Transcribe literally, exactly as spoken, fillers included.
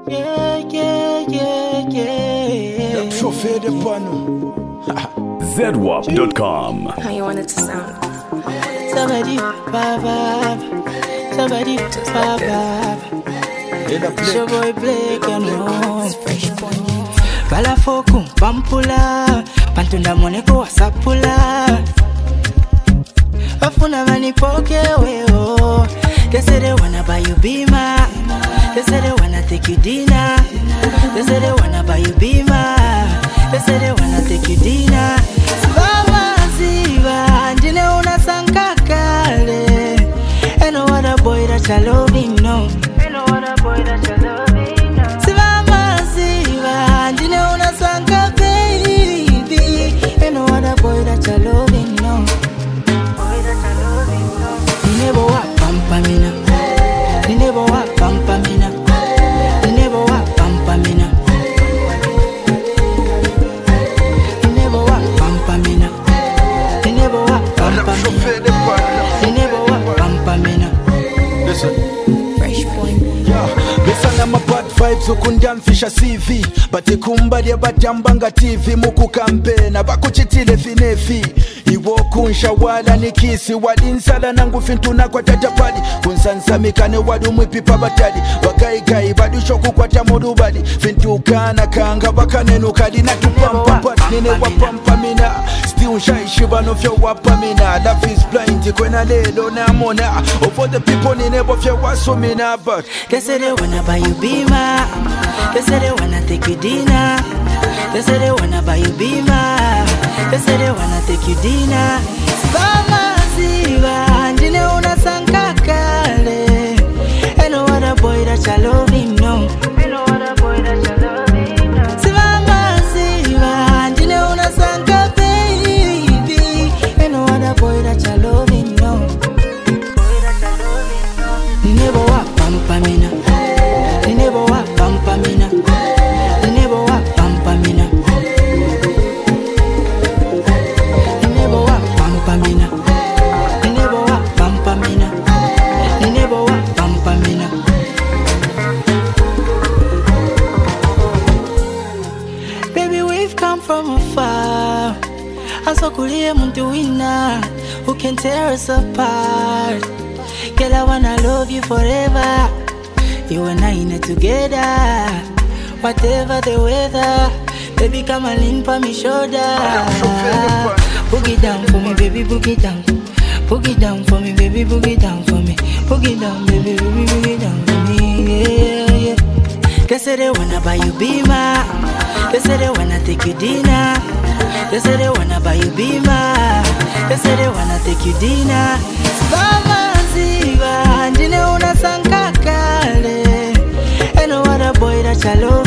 Yeah, yeah, yeah, yeah. Chauffeur de panneau. Z W A P dot com. How you want it to sound? Somebody, baba. Somebody, baba. It's your boy Blake, you know. Balafoku, pampula. Pantunda moneko wasapula. Afuna mani poke weo. They say they wanna buy you Beamer. They say they wanna take you dinner. They say they wanna buy you Beamer. They say they wanna take you dinner. Mama ziva, ndine una sankakale. Ain't no other boy that you loving, no. Ain't no other boy that you loving, no. Mama ziva, ndine una sanka baby. Ain't no other boy that you loving, no. Boy that you loving, no. You never walk pampamina. You never walk pampamina. You never walk pampamina. You never walk pampamina. You never walk pampamina. You never walk pampamina. Listen. Fresh point. Yeah, listen, I'm a bad vibes ukunjan fisha C V. Bati kumbali ya batambanga T V. Muku kampena, baku chitile finefi. Iwo kunsha wala nikisi. Wali nsala nangu fintuna kwa tatapali. Kunsansa mikane wadu mwipipa batali. Wakai kai badu shoku kwa tamudu bali. Fintukana kanga wakanenu kadi. Natupampa pat nine wapampa mina. Still shy shiba no fya wapa mina. Love is blind kwena lelo na mona. Oh for the people nine wafya waso mina. But they say they wanna buy you Beamer. They say they wanna take you dinner. They say they wanna buy you Beamer. They say they wanna take you dinner. Mama ziva, ndine una sankakale. Ain't no other boy that you loving, no. Ain't no other boy that you loving, no. Mama ziva, ndine una sanka baby. Ain't no other boy that you loving, no. Boy that you loving, no. You never walk pampamina. You never walk pampamina. You never walk pampamina. You never walk pampamina. You never walk pampamina. You never walk pampamina. Baby, we've come from afar. Asokulie muntu wina who can tear us apart. Girl, I wanna love you forever. You and I in it together. Whatever the weather, baby, come and lean for me shoulder. Boogie down for me, baby, boogie down. Boogie down for me, baby, boogie down for me. Boogie down, baby, baby, boogie down for me. Yeah, yeah. They say they wanna buy you Beamer. They say they wanna take you dinner. They say they wanna buy you Beamer. They say they wanna take you dinner. Mama ziva, ndine una sankakale. Ain't no other boy that you love.